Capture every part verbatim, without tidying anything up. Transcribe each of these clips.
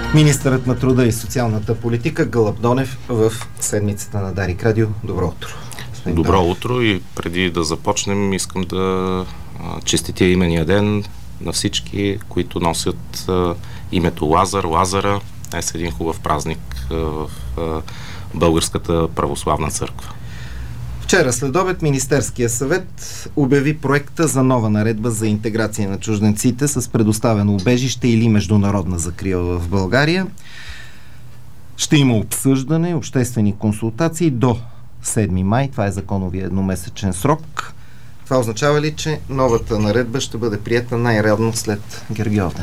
Министърът на труда и социалната политика Гълъб Донев в седмицата на Дарик Радио. Добро утро. Добро утро и преди да започнем искам да честитя имения ден на всички, които носят името Лазар, Лазара. Днес е един хубав празник в Българската православна църква. Вчера след обед Министерския съвет обяви проекта за нова наредба за интеграция на чужденците с предоставено убежище или международна закрила в България. Ще има обсъждане, обществени консултации до седми май. Това е законовия едномесечен срок. Това означава ли, че новата наредба ще бъде приета най-рядно след Гергьовден?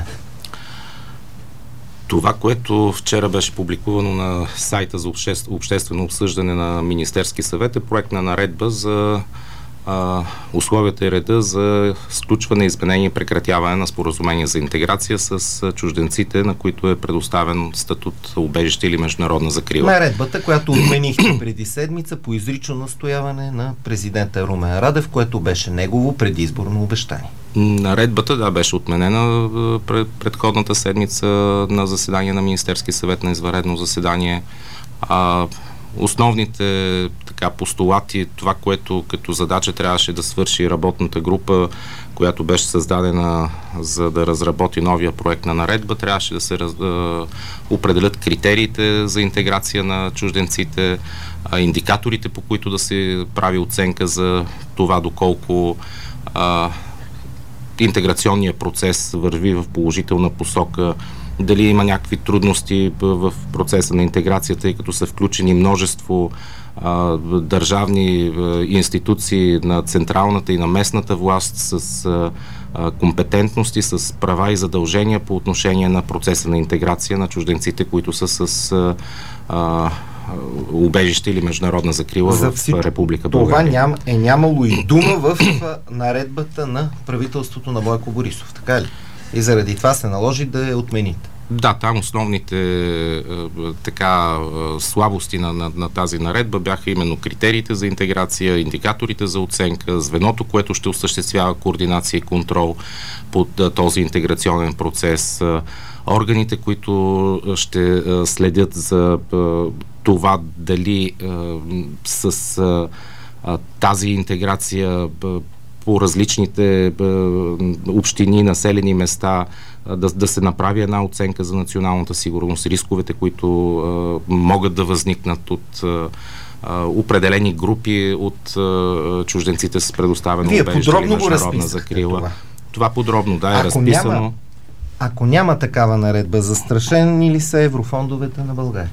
Това, което вчера беше публикувано на сайта за обще... обществено обсъждане на Министерски съвет, е проект на наредба за а, условията и реда за сключване, изменение и прекратяване на споразумение за интеграция с а, чужденците, на които е предоставен статут убежище или международна закрила. Наредбата, която отменихте преди седмица по изрично настояване на президента Румен Радев, което беше негово предизборно обещание. Наредбата, да, беше отменена пред, предходната седмица на заседание на Министерски съвет, на извънредно заседание. А, основните така постулати, това, което като задача трябваше да свърши работната група, която беше създадена за да разработи новия проект на наредба, трябваше да се раз, да определят критериите за интеграция на чужденците, а, индикаторите, по които да се прави оценка за това доколко а, интеграционният процес върви в положителна посока, дали има някакви трудности в процеса на интеграцията, тъй като са включени множество а, държавни а, институции на централната и на местната власт с а, компетентности, с права и задължения по отношение на процеса на интеграция на чужденците, които са с а, а, убежище или международна закрила За в Република България. Това ням, е нямало и дума в наредбата на правителството на Бойко Борисов, така ли? И заради това се наложи да я отмените. Да, там основните е, така е, слабости на, на, на тази наредба бяха именно критериите за интеграция, индикаторите за оценка, звеното, което ще осъществява координация и контрол под е, този интеграционен процес, е, органите, които ще е, следят за е, това дали е, с е, тази интеграция е, по различните е, общини, населени места, да, да се направи една оценка за националната сигурност, рисковете, които е, могат да възникнат от е, определени групи от е, чужденците с предоставено убежище или международна закрила. Това. това подробно, да, е ако разписано. Няма, ако няма такава наредба, застрашени ли са еврофондовете на България?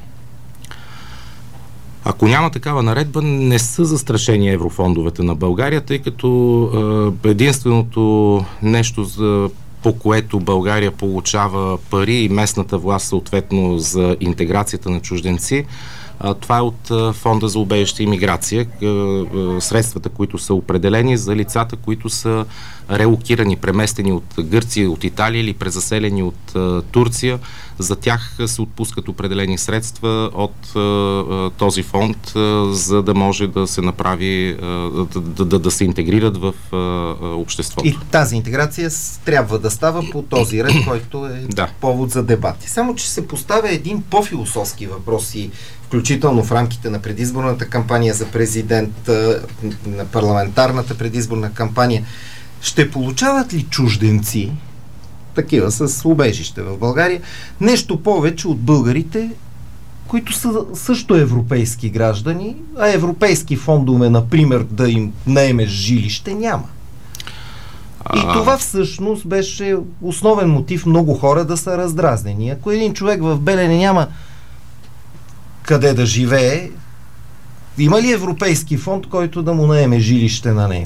Ако няма такава наредба, не са застрашени еврофондовете на България, тъй като е, единственото нещо, за, по което България получава пари и местната власт съответно за интеграцията на чужденци, а, това е от а, Фонда за убежище и миграция. А, а, средствата, които са определени за лицата, които са релокирани, преместени от Гърция, от Италия или презаселени от а, Турция. За тях се отпускат определени средства от а, този фонд, а, за да може да се направи, а, да, да, да се интегрират в а, обществото. И тази интеграция трябва да става по този ред, който е да. повод за дебати. Само че се поставя един по-философски въпрос и включително в рамките на предизборната кампания за президент, на парламентарната предизборна кампания. Ще получават ли чужденци, такива с убежище в България, нещо повече от българите, които са също европейски граждани, а европейски фондове, например, да им наемеш жилище, няма? И това всъщност беше основен мотив много хора да са раздразнени. Ако един човек в Белене няма къде да живее, има ли европейски фонд, който да му наеме жилище на него?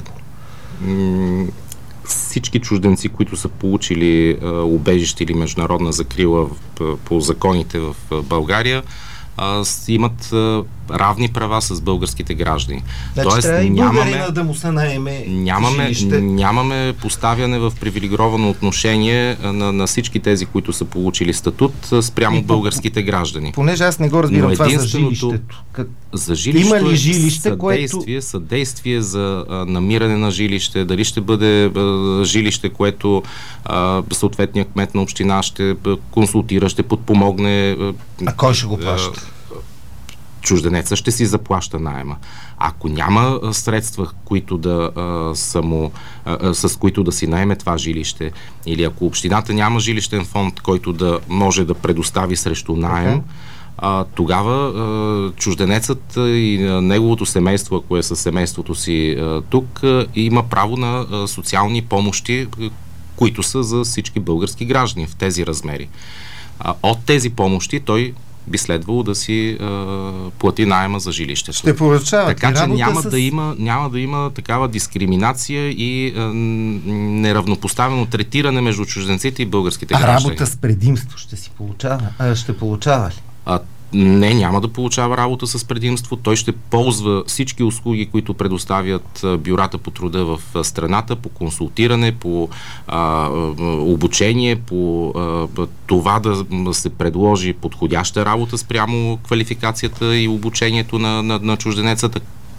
Всички чужденци, които са получили а, убежище или международна закрила в, по законите в България, а, имат а, равни права с българските граждани. Значи, Тоест, трябва и нямаме, българина да му се наеме нямаме, жилище. нямаме поставяне в привилегировано отношение на, на всички тези, които са получили статут спрямо И по, българските граждани. Понеже аз не го разбирам Но това за жилището. Как... За жилището Има ли е жилище, съдействие, което... съдействие за а, намиране на жилище, дали ще бъде а, жилище, което а, съответният кмет на община ще а, консултира, ще подпомогне. А, а кой ще го плаща? Чужденеца ще си заплаща наема. Ако няма а, средства, които да, а, само, а, с които да си наеме това жилище, или ако общината няма жилищен фонд, който да може да предостави срещу наем, okay. а, тогава а, чужденецът и а, неговото семейство, ако е със семейството си а, тук, а, има право на а, социални помощи, а, които са за всички български граждани в тези размери. А, от тези помощи той би следвало да си а, плати наема за жилището. Ще получава. Така че няма, с... да има, няма да има такава дискриминация и а, неравнопоставено третиране между чужденците и българските а граждани. А работа с предимство ще си получава? А, ще получава ли? А, не, няма да получава работа с предимство. Той ще ползва всички услуги, които предоставят бюрата по труда в страната, по консултиране, по а, обучение, по а, това да се предложи подходяща работа спрямо квалификацията и обучението на, на, на чужденеца.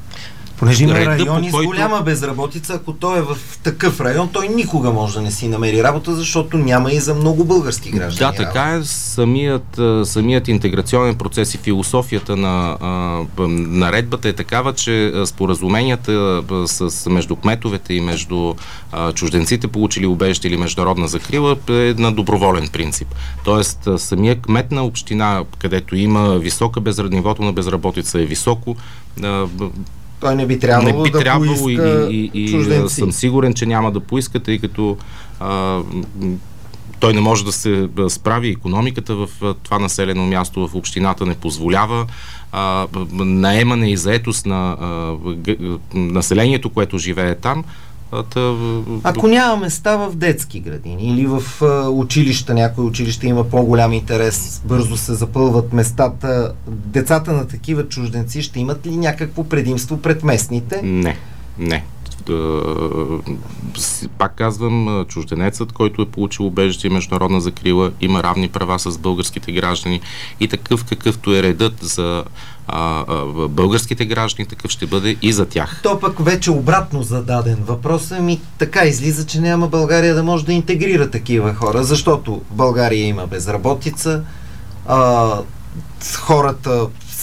Понеже има райони който... с голяма безработица, ако той е в такъв район, той никога може да не си намери работа, защото няма и за много български граждани. Да, така е. Самият, самият интеграционен процес и философията на а, наредбата е такава, че споразуменията с, между кметовете и между а, чужденците, получили убежище или международна закрила, е на доброволен принцип. Тоест, самият кмет на община, където има висока безработица, нивото на безработица е високо, а, той не би трябвало, не би да трябвало поиска и, и, и чужденци. Съм сигурен, че няма да поиска, тъй като а, той не може да се справи. Икономиката в това населено място в общината не позволява. А, наемане и заетост на а, населението, което живее там. Та... Ако няма места в детски градини или в а, училища, някои училища има по-голям интерес, бързо се запълват местата, децата на такива чужденци ще имат ли някакво предимство пред местните? Не, не. Пак казвам, чужденецът, който е получил убежище и международна закрила, има равни права с българските граждани и такъв какъвто е редът за а, а, българските граждани, такъв ще бъде и за тях. То пък вече обратно зададен въпросът ми, така излиза, че няма България да може да интегрира такива хора, защото в България има безработица, а, хората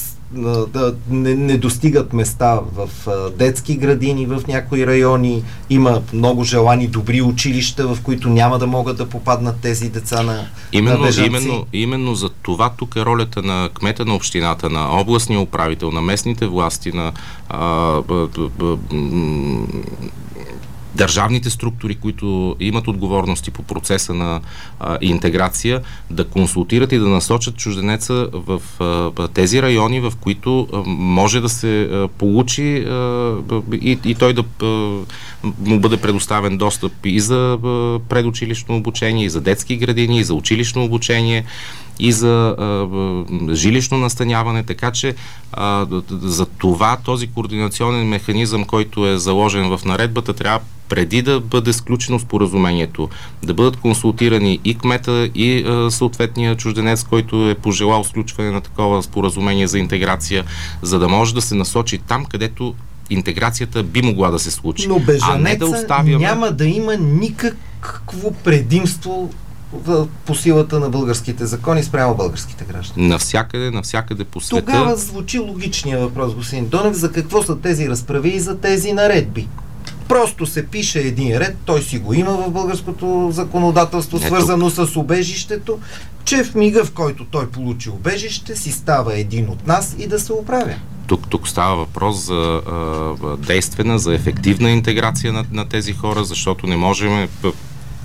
да не, не достигат места в а, детски градини в някои райони, има много желани добри училища, в които няма да могат да попаднат тези деца на, именно, на бежанци. Именно, именно за това тук е ролята на кмета на общината, на областния управител, на местните власти, на а, б, б, б, м- държавните структури, които имат отговорности по процеса на а, интеграция, да консултират и да насочат чужденеца в а, тези райони, в които а, може да се а, получи а, и, и той да а, му бъде предоставен достъп и за а, предучилищно обучение, и за детски градини, и за училищно обучение, и за а, жилищно настаняване, така че а, за това този координационен механизъм, който е заложен в наредбата, трябва преди да бъде сключено споразумението, да бъдат консултирани и кмета, и а, съответния чужденец, който е пожелал сключване на такова споразумение за интеграция, за да може да се насочи там, където интеграцията би могла да се случи. Но бежанеца не да оставяме... няма да има никакво предимство в, по силата на българските закони спрямо българските граждани. Навсякъде, навсякъде по света. Тогава звучи логичния въпрос, господин Донев, за какво са тези разправи и за тези наредби? Просто се пише един ред, той си го има в българското законодателство, Ето. свързано с убежището, че в мига, в който той получи убежище, си става един от нас и да се оправя. Тук, тук става въпрос за а, действена, за ефективна интеграция на, на тези хора, защото не можем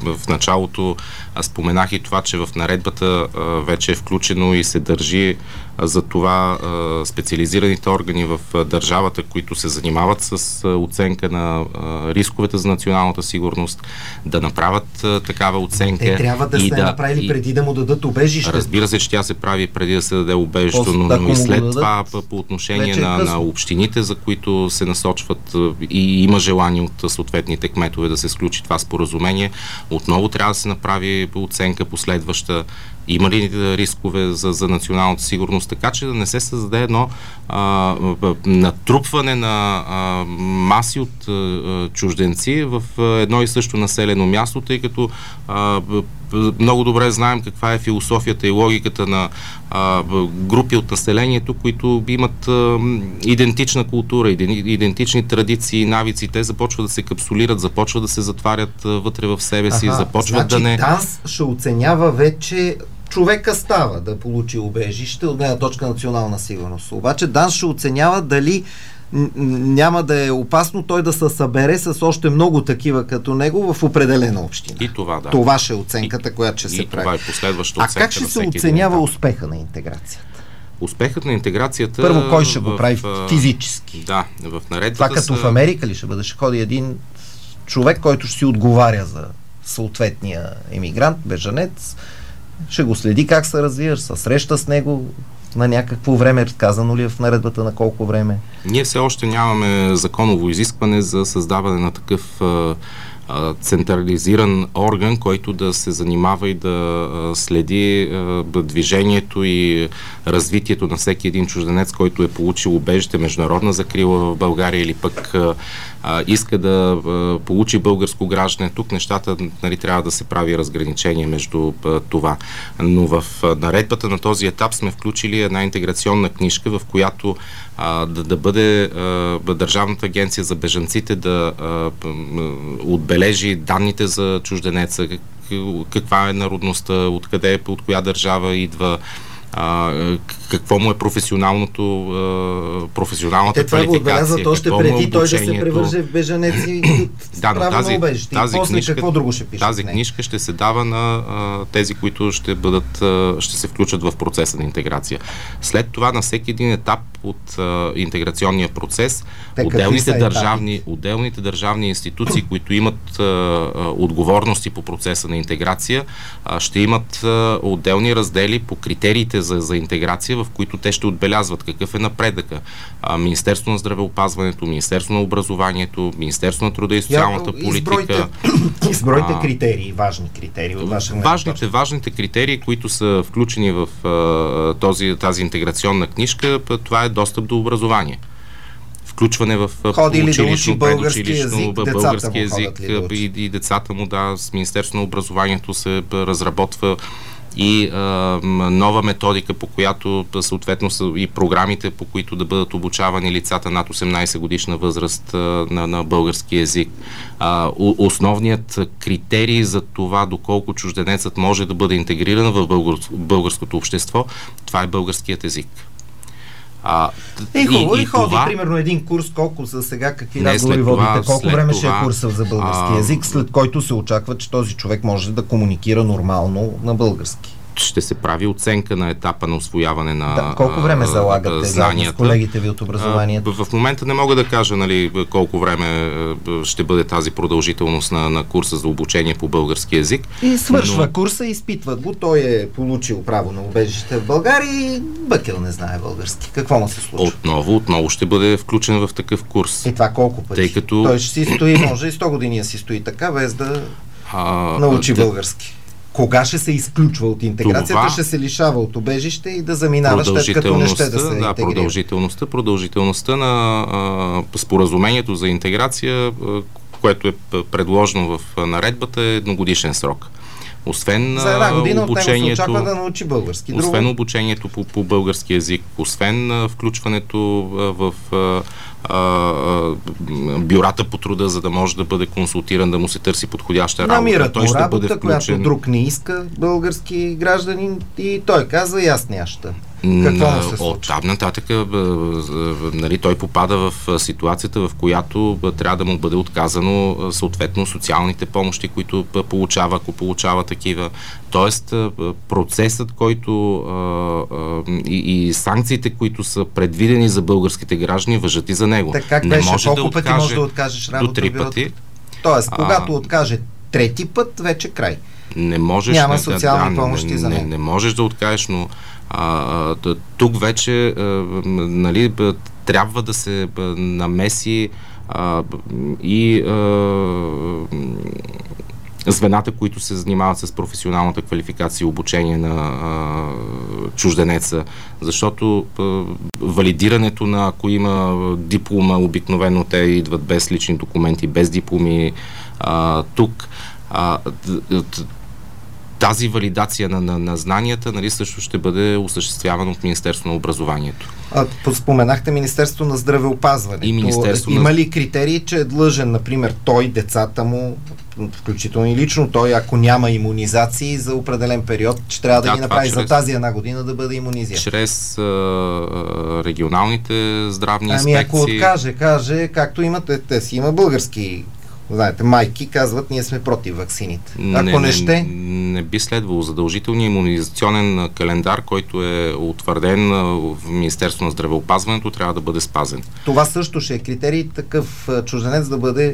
в началото споменах и това, че в наредбата вече е включено и се държи за това специализираните органи в държавата, които се занимават с оценка на рисковете за националната сигурност, да направят такава оценка. Те трябва да и се да, направили и, преди да му дадат убежище. Разбира се, че тя се прави преди да се даде убежището, но, но и след това по отношение на, на общините, за които се насочват и има желание от съответните кметове да се сключи това споразумение, отново трябва да се направи оценка последваща. Има ли рискове за, за националната сигурност, така че да не се създаде едно а, натрупване на а, маси от а, чужденци в а, едно и също населено място, тъй като а, много добре знаем каква е философията и логиката на а, групи от населението, които имат а, идентична култура, идентични традиции и навици. Те започват да се капсулират, започват да се затварят а, вътре в себе си, Аха, започват значи, да не... ДАНС ще оценява вече човека става да получи убежище от гледна точка национална сигурност. Обаче ДАНС ще оценява дали няма да е опасно той да се събере с още много такива като него в определена община. И това, да. Това ще е оценката, и, която ще се и прави. Това е последваща оценка. А как ще се оценява успеха на интеграцията? Успехът на интеграцията... Първо, кой ще в, го прави в, физически? Да, в наредбата Това като са... в Америка ли ще бъде? Ще ходи един човек, който ще си отговаря за съответния емигрант, бежанец, ще го следи как се развива, ще се среща с него на някакво време, казано ли е в наредбата на колко време? Ние все още нямаме законово изискване за създаване на такъв а, а, централизиран орган, който да се занимава и да а, следи а, движението и развитието на всеки един чужденец, който е получил убежище, международна закрила в България или пък а, а, иска да а, получи българско граждане. Тук нещата, нали, трябва да се прави разграничение между а, това. Но в а, наредбата на този етап сме включили една интеграционна книжка, в която а, да, да бъде а, Държавната агенция за бежанците да а, отбележи данните за чужденеца, как, каква е народността, откъде, от коя държава идва, А, какво му е професионалното а, професионалната квалификация. Те това го отбелязват още преди той да се превърже в бежанец и да, но тази, убежище. тази, и после книжка, какво друго ще пише? Тази книжка ще се дава на а, тези, които ще бъдат, а, ще се включат в процеса на интеграция. След това на всеки един етап от а, интеграционния процес, Те, отделните държавни, отделните държавни институции, които имат а, отговорности по процеса на интеграция, а, ще имат а, отделни раздели по критериите За, за интеграция, в които те ще отбелязват какъв е напредъка. А, Министерство на здравеопазването, Министерство на образованието, Министерство на труда и социалната Я, политика. Избройте критерии, важни критерии от ваша гледна точка. Важните, важните критерии, които са включени в а, този, тази интеграционна книжка, това е достъп до образование. Включване в училищно, да предучилищно, български език да и, и децата му, да, с Министерство на образованието се разработва и а, нова методика, по която съответно са и програмите, по които да бъдат обучавани лицата над осемнайсет годишна възраст а, на, на български език. А, основният критерий за това доколко чужденецът може да бъде интегриран в българ, българското общество, това е българският език. А, и хубаво, и, и ходи това, примерно един курс, колко за сега, какви не, разговори водите, колко време това, ще е курса за български а, език, след който се очаква, че този човек може да комуникира нормално на български. Ще се прави оценка на етапа на усвояване на да, колко време залагате знанията. С колегите ви от образованието? В, в момента не мога да кажа, нали, колко време ще бъде тази продължителност на, на курса за обучение по български език. И свършва но... курса, изпитват го, той е получил право на убежище в България и бъкел не знае български. Какво му се случва? Отново, отново ще бъде включен в такъв курс. И това колко пъти? Тъй като... Той ще си стои, може и сто години си стои така, без да а, научи да... български. Кога ще се изключва от интеграцията, това, ще се лишава от убежище и да заминава, след като не ще да се интегрира. Да, продължителността, продължителността на а, споразумението за интеграция, а, което е предложено в наредбата, е едногодишен срок. Освен за една година обучението, от него се очаква да научи български. Освен Друго... обучението по, по български език, освен а, включването а, в а, а, бюрата по труда, за да може да бъде консултиран, да му се търси подходяща работа. Намират той ще работа, бъде включен... която друг не иска, български гражданин, и той казва, и аз няща. Какво му се случва? От там нататък, нали, той попада в ситуацията, в която трябва да му бъде отказано съответно социалните помощи, които получава, ако получава такива. Тоест, процесът, който а, а, и, и санкциите, които са предвидени за българските граждани, важат и за него. Така как не беше? може Колко да пъти откаже може да откажеш работа? до три пъти. Тоест, когато а, откаже трети път, вече край. Не можеш, Няма не, социални да, помощи не, за него. Не, не можеш да откажеш, но а, тук вече а, нали, трябва да се намеси а, и а, звената, които се занимават с професионалната квалификация и обучение на а, чужденеца, защото а, валидирането на, ако има диплома, обикновено те идват без лични документи, без дипломи, а, тук а, тази валидация на, на, на знанията, нали, също ще бъде осъществявана от Министерството на образованието. А, споменахте Министерство на здравеопазването. И Министерство Има на... ли критерии, че е длъжен, например, той, децата му, включително и лично той, ако няма имунизации за определен период, че трябва да, да ги направи чрез... за тази една година да бъде имунизиран? Чрез а, регионалните здравни инспекции. Ами ако откаже, каже, както имате, те си има български, знаете, майки казват, ние сме против ваксините. Ако не, не ще... Не би следвало задължителния имунизационен календар, който е утвърден в Министерство на здравеопазването, трябва да бъде спазен. Това също ще е критерий такъв чужденец да бъде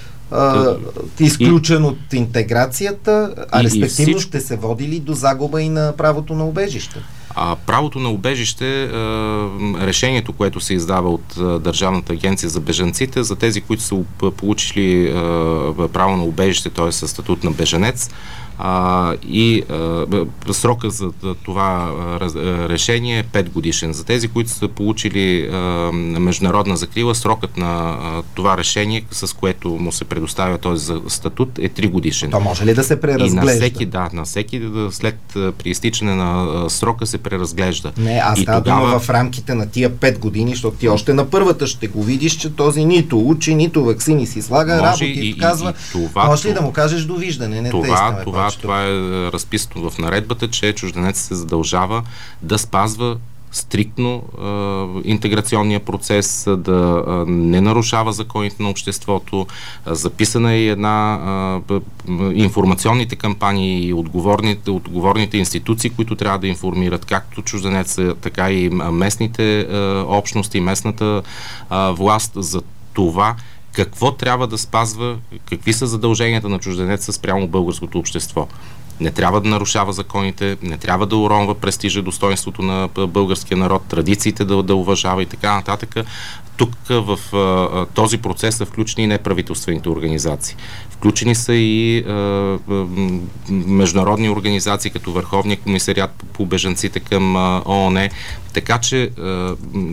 а, изключен и, от интеграцията, а и, респективно и всичко... ще се води ли до загуба и на правото на убежище? А правото на убежище, решението, което се издава от Държавната агенция за бежанците, за тези, които са получили право на убежище, т.е. със статут на бежанец, а, и а, срока за това а, решение е пет годишен. За тези, които са получили а, международна закрила, срокът на а, това решение, с което му се предоставя този статут, е три годишен. То може ли да се преразглежда? И на всеки, да, на всеки след при изтичане на а, срока се преразглежда. Не, аз става тогава... дума в рамките на тия пет години, защото ти още на първата ще го видиш, че този нито учи, нито ваксини си слага, може работи и, и казва. И, и това, може ли да му кажеш довиждане? Не това, те искаме това, повече. Това е разписано в наредбата, че чужденец се задължава да спазва стриктно е, интеграционния процес, да е, не нарушава законите на обществото. Записана е една е, информационните кампании и отговорните, отговорните институции, които трябва да информират както чужденеца, така и местните е, общности, местната е, власт за това какво трябва да спазва, какви са задълженията на чужденеца спрямо българското общество. Не трябва да нарушава законите, не трябва да уронва престижа, достоинството на българския народ, традициите да, да уважава и така нататък. Тук в а, този процес са включени и неправителствените организации. Включени са и а, а, международни организации, като Върховния комисариат по бежанците към а, ООН. Така че, а,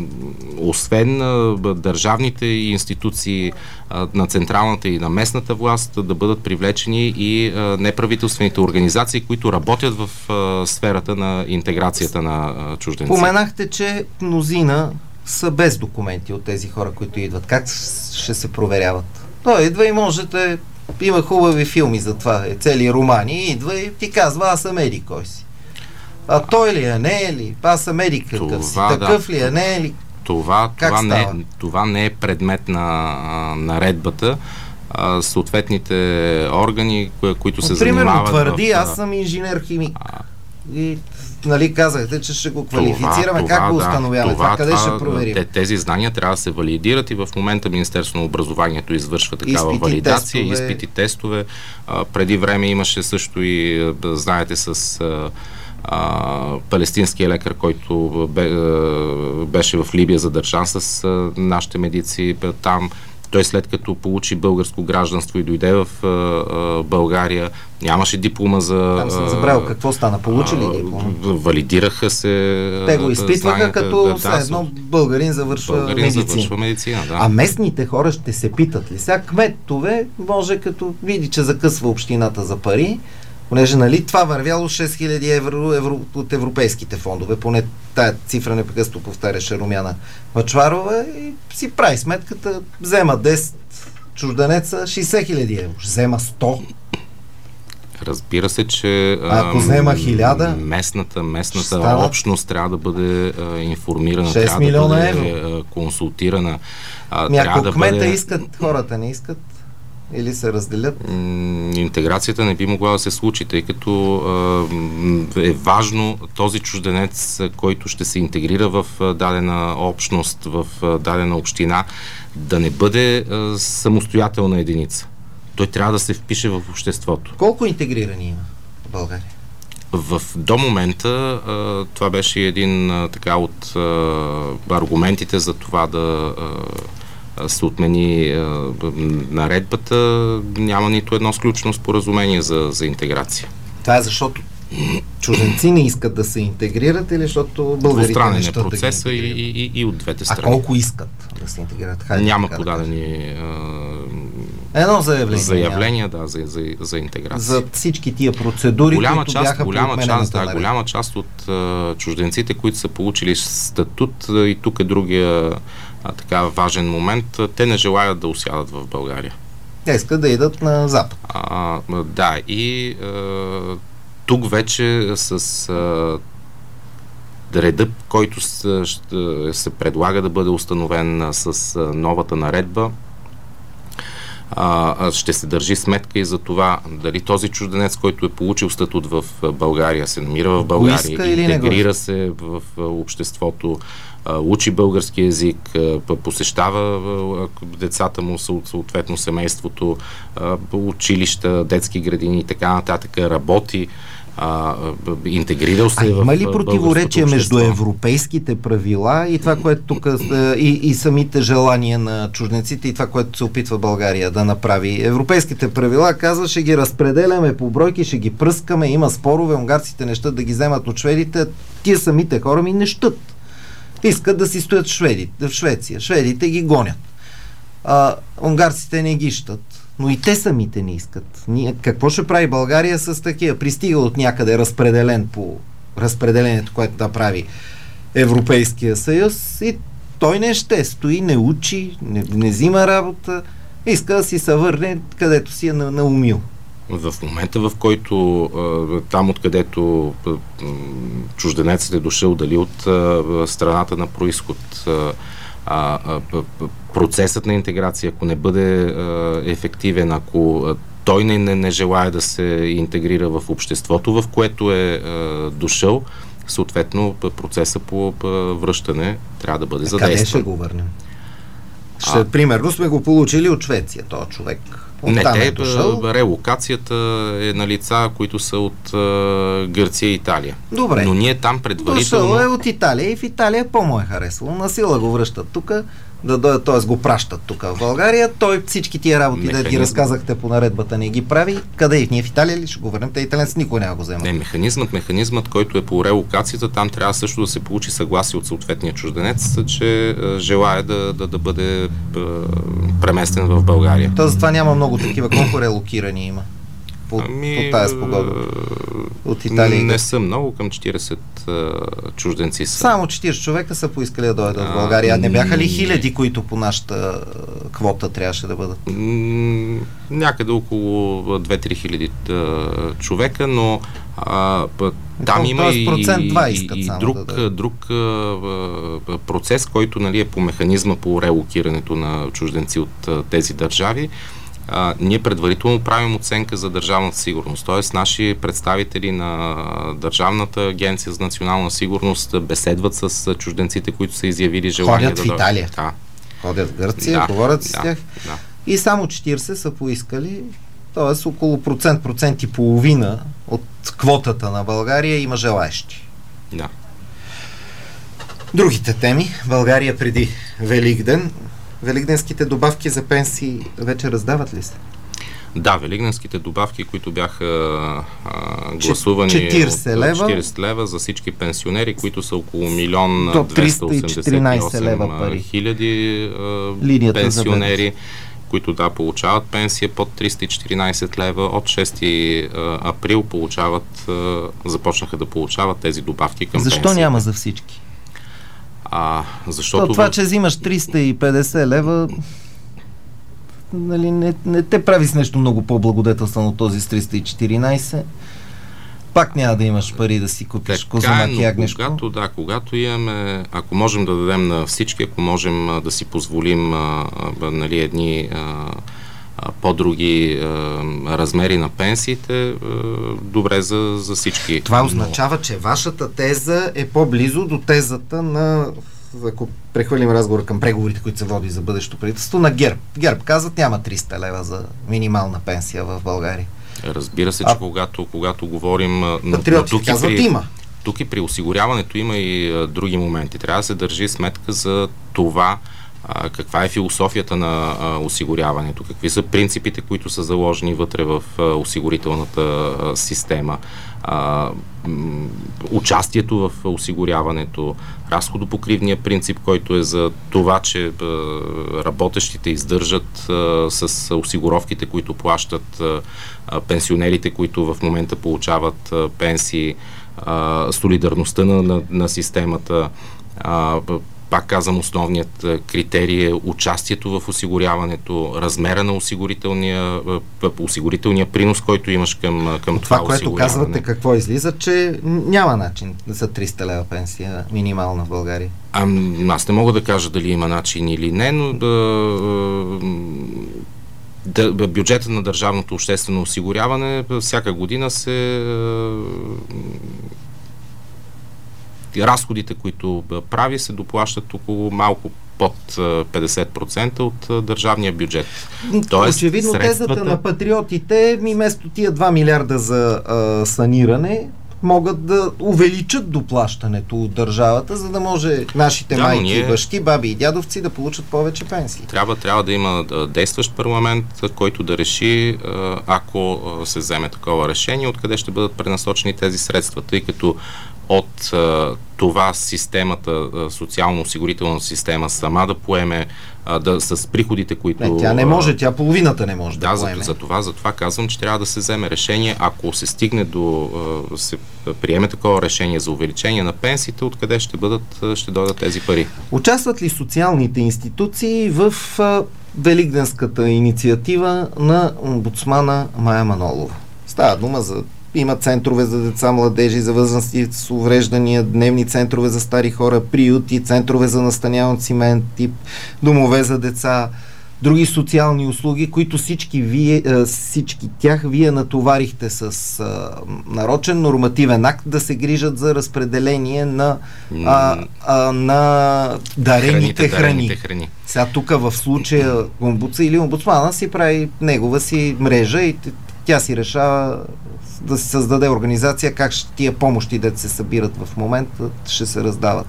освен а, държавните институции а, на централната и на местната власт, да бъдат привлечени и а, неправителствените организации, които работят в а, сферата на интеграцията на а, чужденци. Споменахте, че мнозина са без документи от тези хора, които идват. Как ще се проверяват? Той идва и можете... Има хубави филми за това. Е, цели романи. Идва и ти казва, аз съм еди кой си. А той ли е, не е ли? Аз съм еди какъв си. Такъв да, ли е, не е ли? Това, това, не, това не е предмет на наредбата. Съответните органи, които се Примерно, занимават... Примерно твърди, в... аз съм инженер-химик. И... Нали, казахте, че ще го квалифицираме. Това, как го да, установяваме? Това, това къде това, ще проверим? Тези знания трябва да се валидират и в момента Министерството на образованието извършва такава изпити, валидация, тестове. изпити, тестове. А, преди време имаше също и, знаете, с а, а, палестинския лекар, който бе, а, беше в Либия задържан с а, нашите медици там. Той след като получи българско гражданство и дойде в а, а, България, нямаше диплома за... Там съм забравил какво стана. Получи ли диплома? Валидираха се... Те го изпитваха знанията, като да, все да, едно българин завършва българин медицина. Завършва медицина да. А местните хора ще се питат ли? Сега кметове може като види, че закъсва общината за пари, понеже нали това вървяло шест хиляди евро, евро от европейските фондове, поне тая цифра непрекъснато повтаряше Румяна Бъчварова и си прави сметката, взема десет чужденеца, шейсет хиляди евро, взема сто. Разбира се, че а ако взема хиляда, местната, местната общност трябва да бъде а, информирана, трябва да бъде евро. консултирана. А, Ми, ако да кмета бъде... искат, хората не искат или се разделят? Интеграцията не би могла да се случи, тъй като а, е важно този чужденец, който ще се интегрира в дадена общност, в дадена община, да не бъде а, самостоятелна единица. Той трябва да се впише в обществото. Колко интегрирани има в България? В, до момента а, това беше един а, така от а, аргументите за това да а, се отмени а, наредбата. Няма нито едно сключено споразумение за, за интеграция. Това е защото чужденци не искат да се интегрират или защото българите не щат да ги процеса и, и, и от двете страни. А колко искат да се интегрират? Хайде, няма така подадени а, едно заявление. Заявления, да, за, за, за интеграция. За всички тия процедури, голяма които част, бяха голяма част, да, наред. голяма част от а, чужденците, които са получили статут, и тук е другия а, така важен момент, те не желаят да осядат в България. Те искат да идат на запад. А, да, и а, тук вече с а, реда, който се, се предлага да бъде установен а, с а, новата наредба, а, ще се държи сметка и за това дали този чужденец, който е получил статут в България, се намира в България, интегрира се в, в обществото, а, учи български език, а, посещава а, децата му, съответно семейството, а, училища, детски градини и така нататък, работи, А, интегрирал се. А в има ли противоречие между европейските правила и това, което тук и, и самите желания на чужденците и това, което се опитва България да направи? Европейските правила казва, ще ги разпределяме по бройки, ще ги пръскаме, има спорове, унгарците не щат да ги вземат от шведите, тия самите хора ми не щат. Искат да си стоят шведите, в Швеция. Шведите ги гонят. А, унгарците не ги щат. Но и те самите не искат. Ние, какво ще прави България с такива? Пристига от някъде разпределен по разпределението, което да прави Европейския съюз и той не ще стои, не учи, не, не взима работа, иска да си се върне където си е наумил. В момента, в който там, откъдето чужденецът е дошъл, дали от страната на происход, А, а, процесът на интеграция, ако не бъде а, ефективен, ако а, той не, не, не желая да се интегрира в обществото, в което е а, дошъл, съответно процесът по а, връщане трябва да бъде задействан. Къде ще го върнем? Ще, а, примерно сме го получили от Швеция, този човек. Не, те, е релокацията е на лица, които са от а, Гърция и Италия. Добре. Но ние там предварително... Дошъл е от Италия и в Италия по-му е харесало. Насила го връщат тук, да дойдат, т.е. го пращат тук в България. Той всички тия работи, механизм... да ги разказахте по наредбата, не ги прави. Къде и ние в Италия ли ще го върнем? Те италианци никой няма го вземат. Не, механизмът, механизмът, който е по релокацията, там трябва също да се получи съгласие от съответния чужденец, че а, желая да, да, да бъде а, преместен в България. То за това няма много такива. Колко релокирани има по, ами, по тази спогодба? От Италия? Не са много, към четирийсет а, чужденци са. Само четирийсет човека са поискали да дойдат в България. А не бяха ли хиляди, които по нашата квота трябваше да бъдат? Някъде около две-три хиляди човека, но а, там има и, и, и друг, да друг а, процес, който, нали, е по механизма по релокирането на чужденци от а, тези държави. А, ние предварително правим оценка за държавната сигурност, т.е. наши представители на Държавната агенция за национална сигурност беседват с чужденците, които са изявили желание да дойдат. Ходят в Италия. Да. Ходят в Гърция, да, говорят с да, тях. Да. И само четирийсет са поискали, т.е. около процент, процент и половина от квотата на България има желаещи. Да. Другите теми. България преди Великден. Великденските добавки за пенсии вече раздават ли се? Да, великденските добавки, които бяха а, гласувани четирийсет лева. от четирийсет лева за всички пенсионери, които са около милион двеста осемдесет и осем хиляди пенсионери, които да получават пенсия под триста и четиринайсет лева. От шести април получават, започнаха да получават тези добавки към Защо пенсията. няма за всички? А, защото... То, това, че взимаш триста и петдесет лева, нали, не, не те прави с нещо много по-благодетелствено от този с триста и четиринайсет. Пак няма да имаш пари да си купиш козунак и агнешко. Когато, да, когато имаме, ако можем да дадем на всички, ако можем а, да си позволим а, а, нали, едни а, а, по-други а, размери на пенсиите, а, добре за, за всички. Това означава, че вашата теза е по-близо до тезата на, ако прехвърлим разговора към преговорите, които се води за бъдещото правителство, на ГЕРБ. ГЕРБ казват, няма триста лева за минимална пенсия в България. Разбира се, а, че когато, когато говорим... Патриотите казват, при, има. Тук и при осигуряването има и а, други моменти. Трябва да се държи сметка за това а, каква е философията на а, осигуряването, какви са принципите, които са заложени вътре в а, осигурителната а, система. А, м- участието в осигуряването, разходопокривния принцип, който е за това, че а, работещите издържат а, с осигуровките, които плащат а, а, пенсионерите, които в момента получават а, пенсии, а, солидарността на, на, на системата. А, пак казвам, основният критерий е участието в осигуряването, размера на осигурителния, осигурителния принос, който имаш към, към това, това което казвате, какво излиза, че няма начин за триста лева пенсия минимална в България? А, аз не мога да кажа дали има начин или не, но да, да, бюджета на държавното обществено осигуряване всяка година се разходите, които прави, се доплащат около малко под петдесет процента от държавния бюджет. Тоест, очевидно средствата... тезата на патриотите, ми вместо тия два милиарда за а, саниране, могат да увеличат доплащането от държавата, за да може нашите да, майки, ние... бащи, баби и дядовци да получат повече пенсии. Трябва, трябва да има действащ парламент, който да реши, ако се вземе такова решение, откъде ще бъдат пренасочени тези средства, тъй като от а, това системата, а, социално-осигурителна система сама да поеме а, да, с приходите, които... Не, тя не може, тя половината не може да, да поеме. За, за, това, за това казвам, че трябва да се вземе решение, ако се стигне до... А, се приеме такова решение за увеличение на пенсиите, откъде ще бъдат, ще дойдат тези пари. Участват ли социалните институции в а, великденската инициатива на омбудсмана Мая Манолова? Става дума за... Има центрове за деца, младежи, за възрастни с увреждания, дневни центрове за стари хора, приюти, центрове за настаняван семейен тип, домове за деца, други социални услуги, които всички, вие, всички тях вие натоварихте с а, нарочен нормативен акт да се грижат за разпределение на, а, а, на дарените храни. Дарените храни. Сега тук в случая омбудса или омбудсмана си прави негова си мрежа и тя си решава да се създаде организация, как ще тия помощи, да се събират в момента, ще се раздават.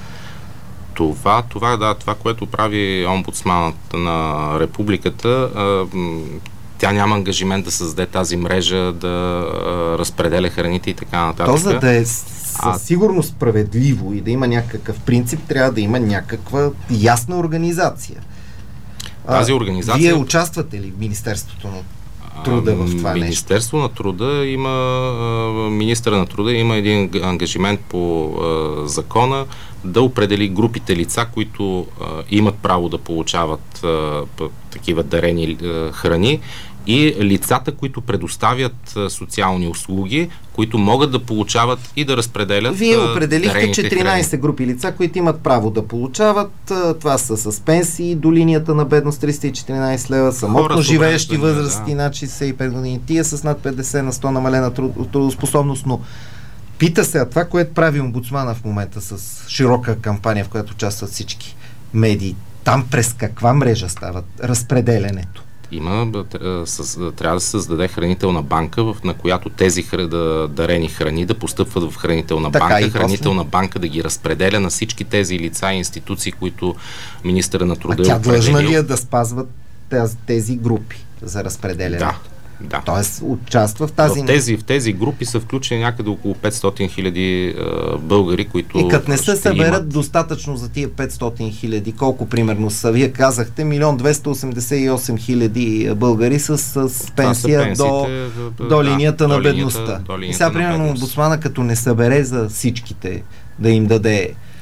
Това, това, да, това, което прави омбудсманът на републиката, тя няма ангажимент да създаде тази мрежа, да разпределя храните и така нататък. То, за да е със сигурност справедливо и да има някакъв принцип, трябва да има някаква ясна организация. Тази организация... Вие участвате ли в Министерството на труда в това нещо? Министерство на труда има, министъра на труда има един ангажимент по а, закона да определи групите лица, които а, имат право да получават а, такива дарени а, храни, и лицата, които предоставят а, социални услуги, които могат да получават и да разпределят. Вие определихте четиринайсет храни. групи лица, които имат право да получават. Това са с пенсии до линията на бедност триста и четиринайсет лева, самотно живеещи възрасти да. над шейсет и пет години, тия с над петдесет на сто намалена труд, трудоспособност, но пита се, а това, което прави омбудсмана в момента с широка кампания, в която участват всички медии, там през каква мрежа става разпределенето? Има, трябва да се създаде хранителна банка, в, на която тези хр... да, дарени храни да постъпват в хранителна така банка, хранителна после... банка да ги разпределя на всички тези лица и институции, които министъра на труда а тя длъжна ли е да спазват тези, тези групи за разпределяне? Да. Да. Тоест участва в тази... В тези, в тези групи са включени някъде около петстотин хиляди българи, които... И като не се съберат имат... достатъчно за тия петстотин хиляди, колко примерно са? Вие казахте милион двеста осемдесет и осем хиляди българи с, с пенсия до, до да, линията на бедността. И сега примерно омбудсмана като не събере за всичките да им даде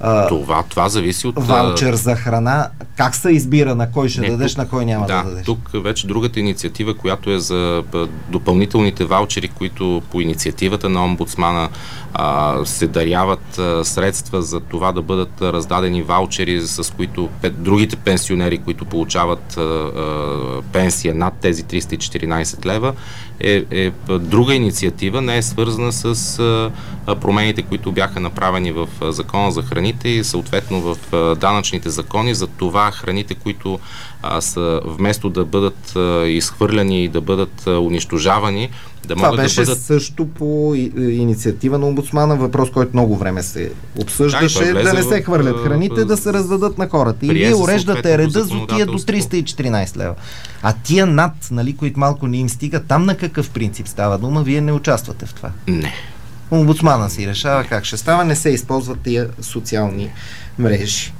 а, това, това зависи от... ваучер за храна. Как се избира на кой ще не, дадеш, тук, на кой няма да, да дадеш? Тук вече другата инициатива, която е за допълнителните ваучери, които по инициативата на омбудсмана а, се даряват а, средства за това да бъдат раздадени ваучери, с които пет, другите пенсионери, които получават а, а, пенсия над тези триста и четиринайсет лева, е, е друга инициатива, не е свързана с а, промените, които бяха направени в а, Закона за храните и съответно в а, данъчните закони за това храните, които а, са вместо да бъдат а, изхвърляни и да бъдат а, унищожавани, да това могат беше да бъдат... също по инициатива на омбудсмана, въпрос, който много време се обсъждаше, да, да не се хвърлят храните, в... да се раздадат на хората. И вие уреждате реда за тия до триста и четиринайсет лева. А тия над, нали, които малко не им стига, там на какъв принцип става дума? Вие не участвате в това. Не. Омбудсмана си решава как ще става, не се използват тия социални мрежи.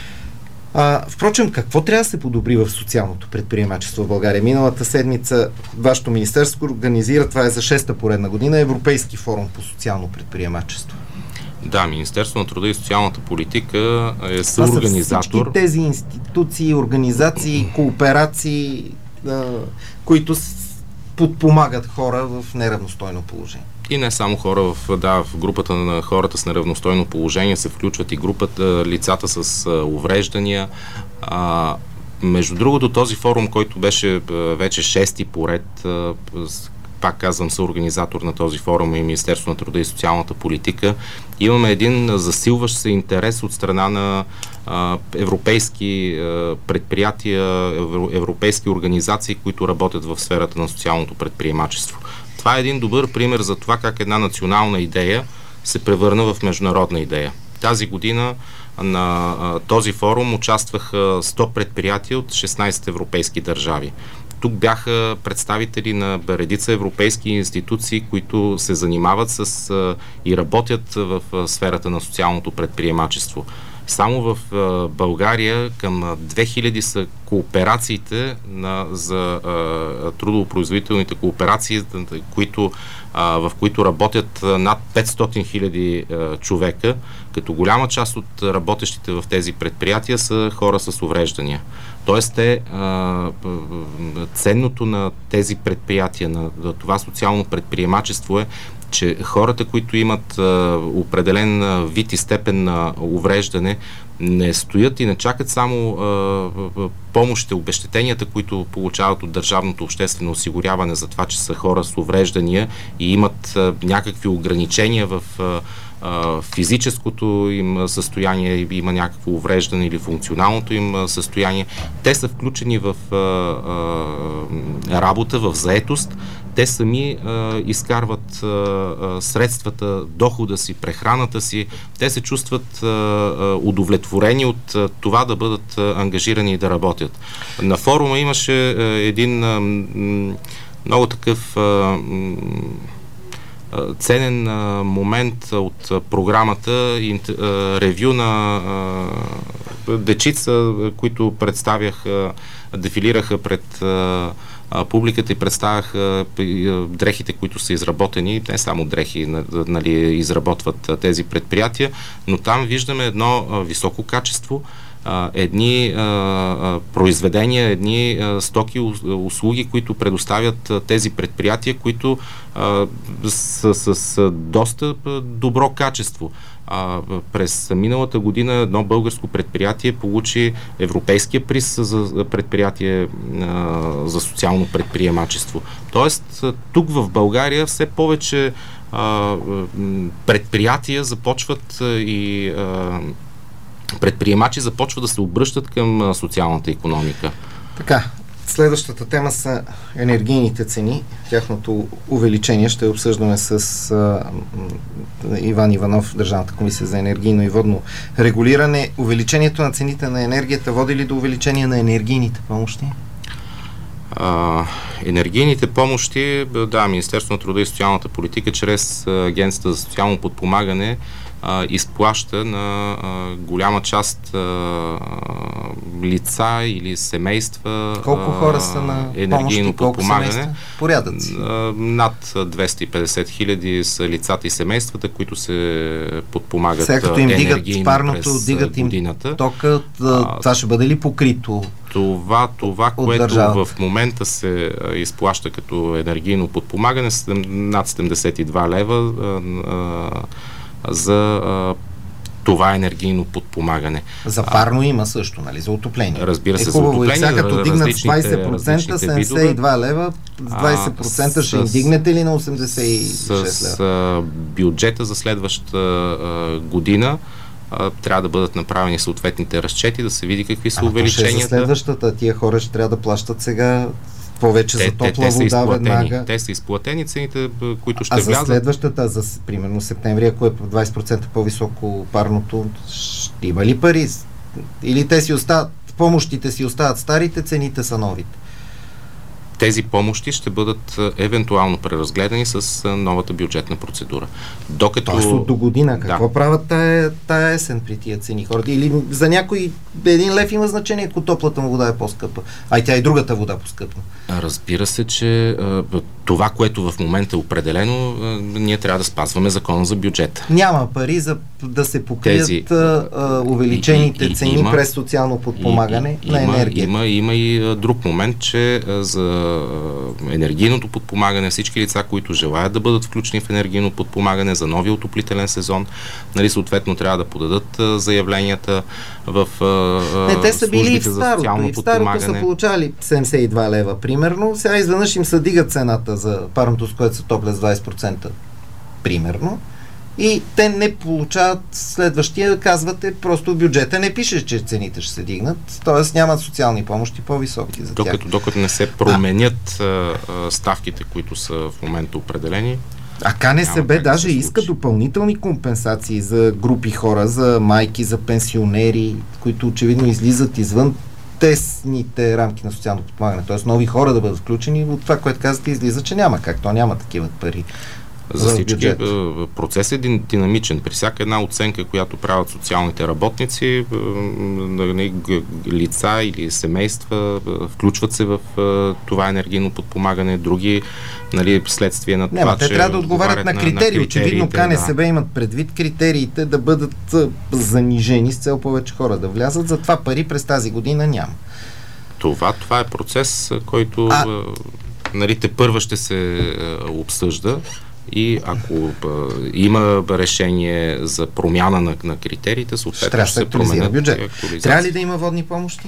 А, впрочем, какво трябва да се подобри в социалното предприемачество в България? Миналата седмица вашето министерство организира, това е за шеста поредна година, Европейски форум по социално предприемачество. Да, Министерство на труда и социалната политика е съорганизатор. Това са всички тези институции, организации, кооперации, а, които подпомагат хора в неравностойно положение. И не само хора в, да, в групата на хората с неравностойно положение се включват и групата лицата с а, увреждания. А, между другото, този форум, който беше а, вече шести поред, а, пак казвам, съорганизатор на този форум и Министерство на труда и социалната политика, имаме един засилващ се интерес от страна на а, европейски а, предприятия, европейски организации, които работят в сферата на социалното предприемачество. Това е един добър пример за това как една национална идея се превърна в международна идея. Тази година на а, този форум участваха сто предприятия от шестнайсет европейски държави. Тук бяха представители на редица европейски институции, които се занимават с а, и работят в а, сферата на социалното предприемачество. Само в а, България към две хиляди са кооперациите на, за а, трудово-производителните кооперации, които, а, в които работят над петстотин хиляди човека, като голяма част от работещите в тези предприятия са хора с увреждания. Тоест, те, а, ценното на тези предприятия, на, на това социално предприемачество е, че хората, които имат а, определен а, вид и степен на увреждане, не стоят и не чакат само а, помощите, обезщетенията, които получават от държавното обществено осигуряване за това, че са хора с увреждания и имат а, някакви ограничения в а, физическото им състояние, има някакво увреждане или функционалното им състояние. Те са включени в а, а, работа, в заетост. Те сами а, изкарват а, средствата, дохода си, прехраната си. Те се чувстват а, а, удовлетворени от а, това да бъдат а, ангажирани и да работят. На форума имаше а, един а, м, много такъв а, м, ценен а, момент от а, програмата, инт, а, ревю на а, дечица, които представяха, дефилираха пред а, а, публиката и представяха дрехите, които са изработени. Не само дрехи, нали, изработват а, тези предприятия, но там виждаме едно а, високо качество, Uh, едни uh, uh, произведения, едни uh, стоки, услуги, които предоставят uh, тези предприятия, които uh, са с uh, доста uh, добро качество. Uh, през миналата година едно българско предприятие получи европейския приз за предприятие uh, за социално предприемачество. Тоест, uh, тук в България все повече uh, предприятия започват uh, и uh, предприемачи започват да се обръщат към социалната икономика. Така, следващата тема са енергийните цени. Тяхното увеличение ще обсъждаме с а, Иван Иванов, Държавната комисия за енергийно и водно регулиране. Увеличението на цените на енергията води ли до увеличение на енергийните помощи? А, енергийните помощи, да, Министерството на труда и социалната политика чрез Агенцията за социално подпомагане а, изплаща на а, голяма част а, лица или семейства. Колко хора са на енергийно подпомагане? Порядъци. Над двеста и петдесет хиляди са лицата и семействата, които се подпомагат сега като им енергийно парното, през дигат им годината. Тока, това ще бъде ли покрито? Това, това което държавата в момента се изплаща като енергийно подпомагане, над седемдесет и два лева а, а, за а, това енергийно подпомагане. За парно има също, нали? За отопление. Разбира се, е хубаво, за отопление. Сега като дигнат с двайсет процента, седемдесет и два лева, с двайсет процента а, ще им дигнете ли на осемдесет и шест лева? С а, бюджета за следващата а, година а, трябва да бъдат направени съответните разчети, да се види какви са а, увеличенията. За следващата, тия хора ще трябва да плащат сега повече те, за топла те, те вода веднага. Те са изплатени цените, които ще а влязат. А за следващата, за примерно септември, ако е двайсет процента по-високо парното, ще има ли пари? Или те си остават, помощите си остават старите, цените са новите? Тези помощи ще бъдат евентуално преразгледани с новата бюджетна процедура. Докато... Тоест от до година. Какво да. правят тая, тая есен при тия цени хората? Или за някой един лев има значение, ако топлата му вода е по-скъпа. А и тя и другата вода по-скъпа. Разбира се, че това, което в момента е определено, ние трябва да спазваме закона за бюджета. Няма пари за да се покрият Тези, а, увеличените и, и, цени има, през социално подпомагане и, и, на енергия. Има, има и друг момент, че за енергийното подпомагане, всички лица, които желаят да бъдат включени в енергийно подпомагане за новия отоплителен сезон, нали, съответно трябва да подадат а, заявленията в а, Не, те са били и в старото. И в старото са получавали седемдесет и два лева, примерно. Сега изведнъж им се дига цената за парното, с което се топля с двайсет процента, примерно. И те не получават следващия, казвате, просто в бюджета не пише, че цените ще се дигнат, т.е. нямат социални помощи по-високи за докато, тях. Докато не се променят а. ставките, които са в момента определени. А КНСБ даже да иска допълнителни компенсации за групи хора, за майки, за пенсионери, които очевидно излизат извън тесните рамки на социалното подпомагане. Т.е. нови хора да бъдат включени. От това, което казвате, излиза, че няма как. То няма такива пари. За всички процес е динамичен. При всяка една оценка, която правят социалните работници, лица или семейства включват се в това енергийно подпомагане, други, нали, следствие на това, Няма, те че трябва да отговарят на критерии. Очевидно КНСБ да. имат предвид критериите да бъдат занижени с цел повече хора да влязат, затова пари през тази година няма. Това, това е процес, който а... нали, тепърва ще се обсъжда. И ако а, има решение за промяна на, на критериите, съответно ще се променят бюджет. Трябва ли да има водни помощи?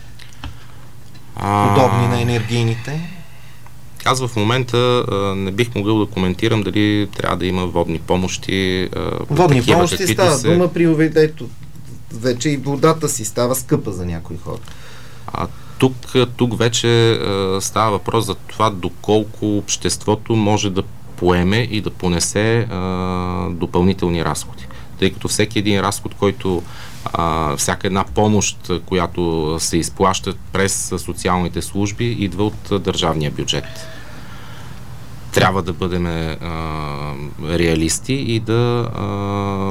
А... Подобни на енергийните? Аз в момента а, не бих могъл да коментирам дали трябва да има водни помощи. А, водни такива, помощи става се... дума при уведето. Вече и водата си става скъпа за някои хора. А, тук, тук вече а, става въпрос за това доколко обществото може да поеме и да понесе а, допълнителни разходи. Тъй като всеки един разход, който а, всяка една помощ, която се изплаща през социалните служби, идва от държавния бюджет. Трябва да бъдем а, реалисти и да а,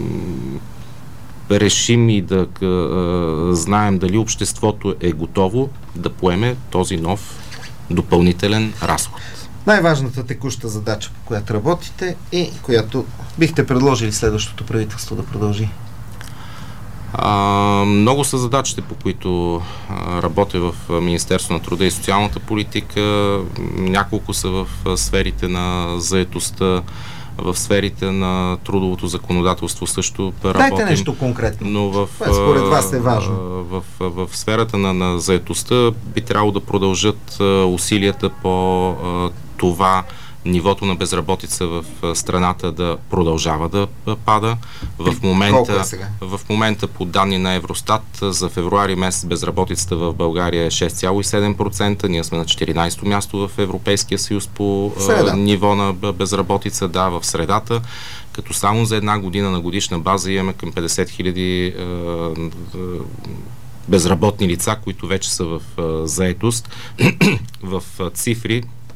решим и да а, знаем дали обществото е готово да поеме този нов допълнителен разход. Най-важната текуща задача, по която работите и която бихте предложили следващото правителство да продължи? А, много са задачите, по които а, работя в Министерство на труда и социалната политика. Няколко са в а, сферите на заетостта, в сферите на трудовото законодателство също работим. Дайте нещо конкретно. Но в, Това според вас е важно. В, в, в, в сферата на, на заетостта би трябвало да продължат а, усилията по а, това нивото на безработица в страната да продължава да пада. В момента, е в момента по данни на Евростат за февруари месец безработицата в България е шест цяло и седем процента. Ние сме на четиринайсето място в Европейския съюз по а, ниво на безработица, да, в средата, като само за една година на годишна база имаме към петдесет хиляди безработни лица, които вече са в а, заетост. В а, цифри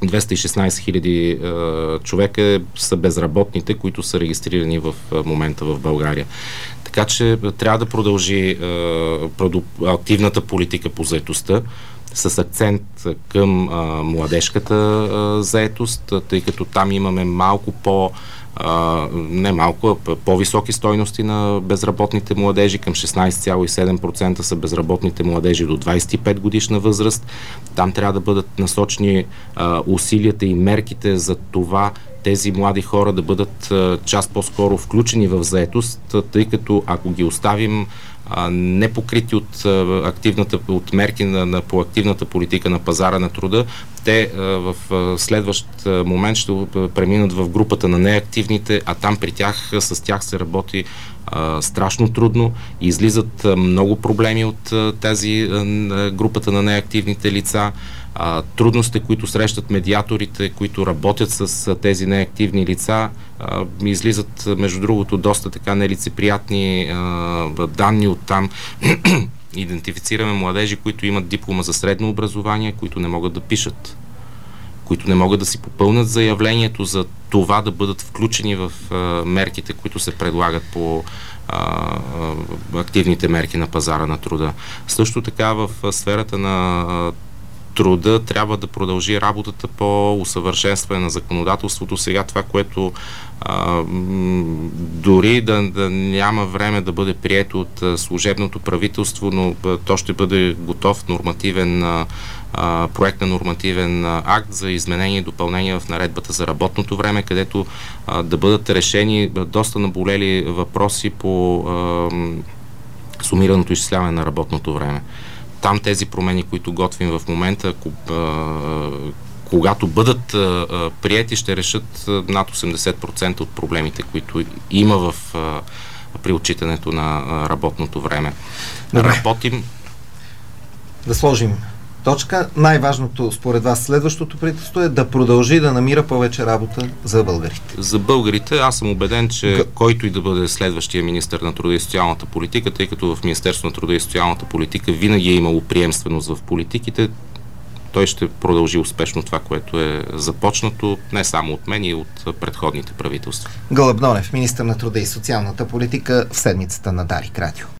двеста и шестнадесет хиляди човека са безработните, които са регистрирани в момента в България. Така че трябва да продължи активната политика по заетостта с акцент към а, младежката а, заетост, тъй като там имаме малко по а, не малко, а по-високи стойности на безработните младежи. Към шестнадесет цяло и седем процента са безработните младежи до двадесет и пет годишна възраст. Там трябва да бъдат насочени а, усилията и мерките за това тези млади хора да бъдат а, част по-скоро включени в заетост, тъй като ако ги оставим непокрити от активната, от мерки на, на по активната политика на пазара на труда, те а, в а, следващ а, момент ще преминат в групата на неактивните, а там при тях, с тях се работи а, страшно трудно и излизат а, много проблеми от а, тази а, групата на неактивните лица. А, трудностите, които срещат медиаторите, които работят с а, тези неактивни лица, а, излизат, между другото, доста така нелицеприятни а, данни от там. Идентифицираме младежи, които имат диплома за средно образование, които не могат да пишат, които не могат да си попълнят заявлението за това да бъдат включени в а, мерките, които се предлагат по а, а, активните мерки на пазара на труда. Също така в а, сферата на а, труда трябва да продължи работата по усъвършенстване на законодателството. Сега това, което а, дори да, да няма време да бъде прието от а, служебното правителство, но а, то ще бъде готов нормативен а, а, проект на нормативен а, акт за изменение и допълнение в наредбата за работното време, където а, да бъдат решени а, доста наболели въпроси по а, сумираното изчисляване на работното време. Там тези промени, които готвим в момента, когато бъдат приети, ще решат над осемдесет процента от проблемите, които има в при отчитането на работното време. Добре. Работим. Да сложим точка. Най-важното според вас следващото правителство е да продължи да намира повече работа за българите. За българите аз съм убеден, че Г... който и да бъде следващия министър на труда и социалната политика, тъй като в Министерството на труда и социалната политика винаги е имало приемственост в политиките, той ще продължи успешно това, което е започнато не само от мен и от предходните правителства. Гълъб Нонев, министър на труда и социалната политика, в седмицата на Дарик Радио.